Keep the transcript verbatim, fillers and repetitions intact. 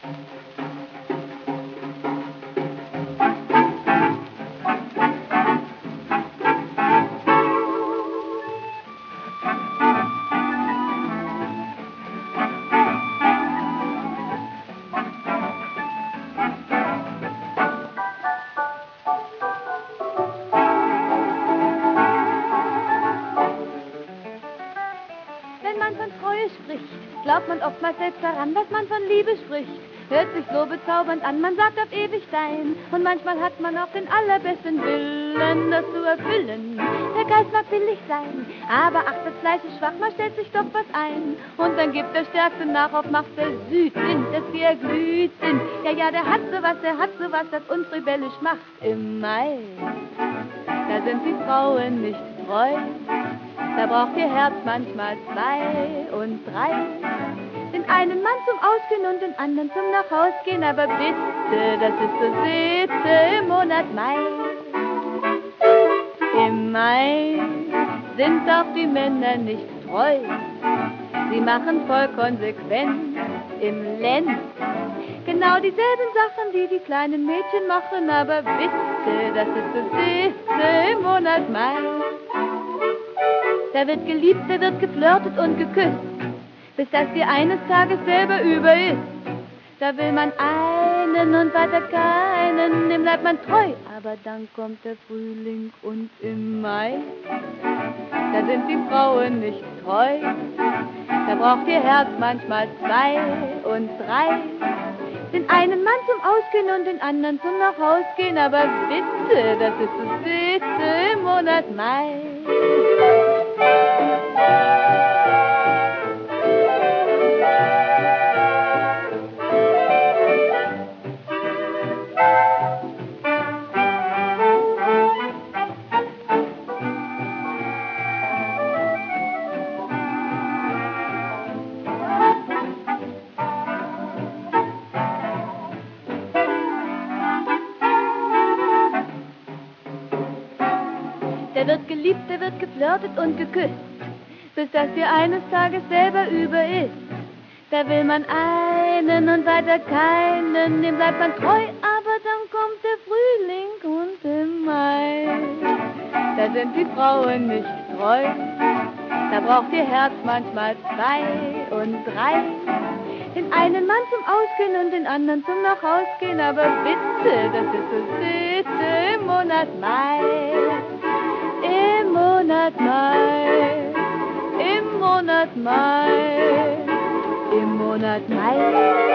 Wenn man von Treue spricht, glaubt man oftmals selbst daran, dass man von Liebe spricht. Hört sich so bezaubernd an, man sagt auf ewig sein. Und manchmal hat man auch den allerbesten Willen, das zu erfüllen. Der Geist mag billig sein, aber ach, das Fleisch ist schwach, man stellt sich doch was ein. Und dann gibt der Stärkste nach auf Macht der Südwind, dass wir erglüht sind. Ja, ja, der hat sowas, der hat sowas, das uns rebellisch macht. Im Mai, da sind die Frauen nicht treu. Da braucht ihr Herz manchmal zwei und drei. Den einen Mann zum Ausgehen und den anderen zum Nachhausgehen. Aber bitte, das ist so Sitte im Monat Mai. Im Mai sind auch die Männer nicht treu. Sie machen voll konsequent im Lenz genau dieselben Sachen, die die kleinen Mädchen machen. Aber bitte, das ist so Sitte im Monat Mai. Da wird geliebt, da wird geflirtet und geküsst, bis das dir eines Tages selber über ist. Da will man einen und weiter keinen, dem bleibt man treu. Aber dann kommt der Frühling und im Mai, da sind die Frauen nicht treu. Da braucht ihr Herz manchmal zwei und drei. Den einen Mann zum Ausgehen und den anderen zum Nachhausgehen. Aber bitte, das ist so Sitte im Monat Mai. Der wird geliebt, der wird geflirtet und geküsst, bis das dir eines Tages selber über ist. Da will man einen und weiter keinen, dem bleibt man treu, aber dann kommt der Frühling und im Mai, da sind die Frauen nicht treu. Da braucht ihr Herz manchmal zwei und drei. Den einen Mann zum Ausgehen und den anderen zum Nachhausgehen. Aber bitte, das ist so Sitte im Monat Mai. Im Monat Mai, im Monat Mai, im Monat Mai.